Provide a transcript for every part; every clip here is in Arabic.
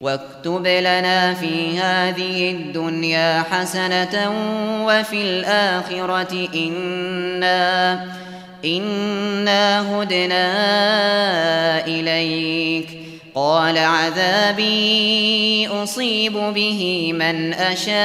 واكتب لنا في هذه الدنيا حسنة وفي الآخرة إنا هدنا إليك. قال عذابي أصيب به من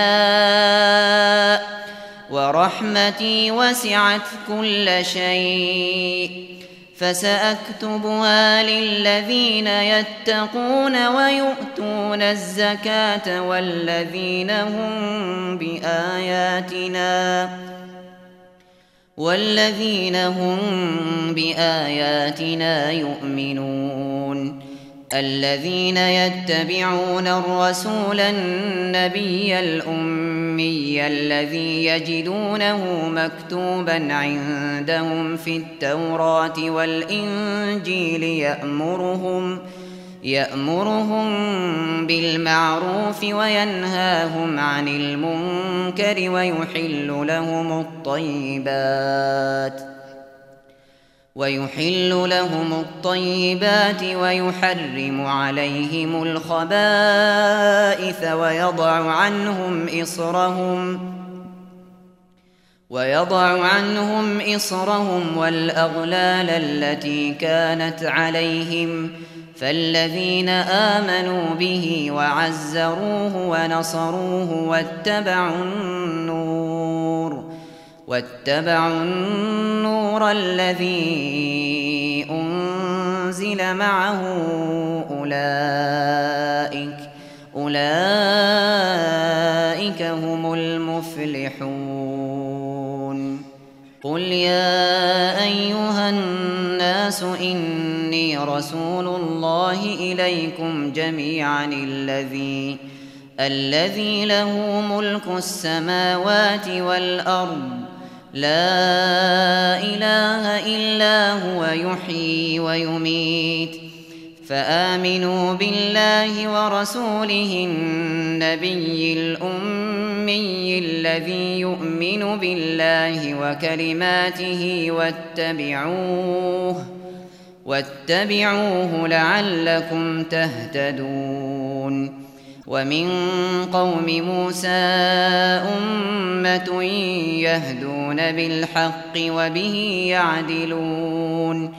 أشاء ورحمتي وسعت كل شيء فسأكتبها للذين يتقون ويؤتون الزكاة والذين هم بآياتنا يؤمنون. الذين يتبعون الرسول النبي الأمي الذي يجدونه مكتوبا عندهم في التوراة والإنجيل يأمرهم بالمعروف وينهاهم عن المنكر ويحل لهم الطيبات ويحرم عليهم الخبائث ويضع عنهم إصرهم والأغلال التي كانت عليهم. فالذين آمنوا به وعزروه ونصروه واتبعوا النور الذي أنزل معه أولئك هم المفلحون. قل يا أيها الناس إني رسول الله إليكم جميعا الذي له ملك السماوات والأرض لا إله إلا هو يحيي ويميت. فآمنوا بالله ورسوله النبي الأمي الذي يؤمن بالله وكلماته واتبعوه لعلكم تهتدون. ومن قوم موسى أمة يهدون بالحق وبه يعدلون.